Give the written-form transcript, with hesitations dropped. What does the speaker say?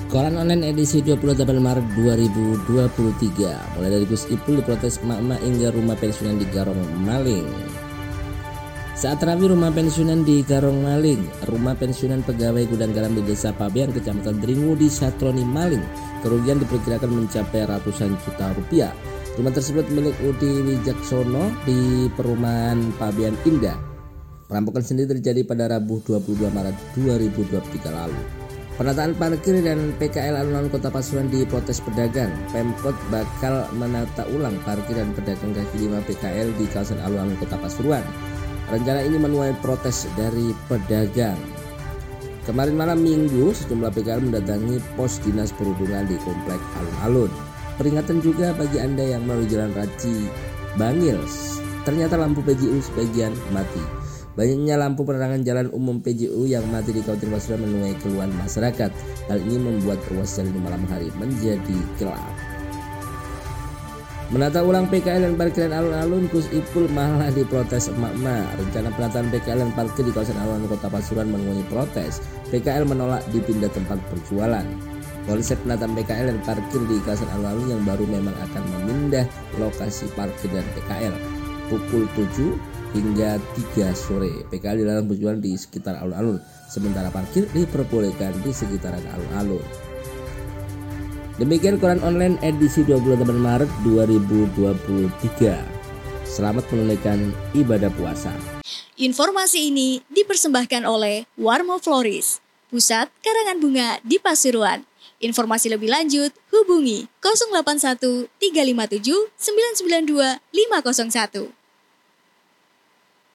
Koran online edisi 28 Maret 2023. Mulai dari Gus Ipul diprotes emak-emak hingga rumah pensiunan di Garong maling. Saat rapi rumah pensiunan di Garong maling, rumah pensiunan pegawai gudang garam di Desa Pabean, Kecamatan Dringu di Satroni maling. Kerugian diperkirakan mencapai ratusan juta rupiah. Rumah tersebut milik Udi Wijaksono di perumahan Pabean Indah. Perampokan sendiri terjadi pada Rabu 22 Maret 2023 lalu. Penataan parkir dan PKL alun-alun Kota Pasuruan diprotes pedagang. Pemkot bakal menata ulang parkir dan pedagang kaki lima PKL di kawasan alun-alun Kota Pasuruan. Rencana ini menuai protes dari pedagang. Kemarin malam Minggu, sejumlah PKL mendatangi pos dinas perhubungan di komplek alun-alun. Peringatan juga bagi Anda yang melalui jalan Raci Bangil. Ternyata lampu PJU sebagian mati. Banyaknya lampu penerangan jalan umum PJU yang mati di Kabupaten Pasuruan menuai keluhan masyarakat. Hal ini membuat ruas jalan di malam hari menjadi gelap. Menata ulang PKL dan parkiran alun-alun, Gus Ipul malah diprotes emak-emak. Rencana penataan PKL dan parkir di kawasan alun-alun Kota Pasuruan menuai protes. PKL menolak dipindah tempat berjualan. Konsep penataan PKL dan parkir di kawasan alun-alun yang baru memang akan memindah lokasi parkir dan PKL pukul 7 hingga 3 sore. PKL dilarang berjualan di sekitar alun-alun, sementara parkir diperbolehkan di sekitaran alun-alun. Demikian koran online edisi 28 Maret 2023. Selamat menunaikan ibadah puasa. Informasi ini dipersembahkan oleh Warmo Floris, Pusat Karangan Bunga di Pasuruan. Informasi lebih lanjut hubungi 081 357 992 501.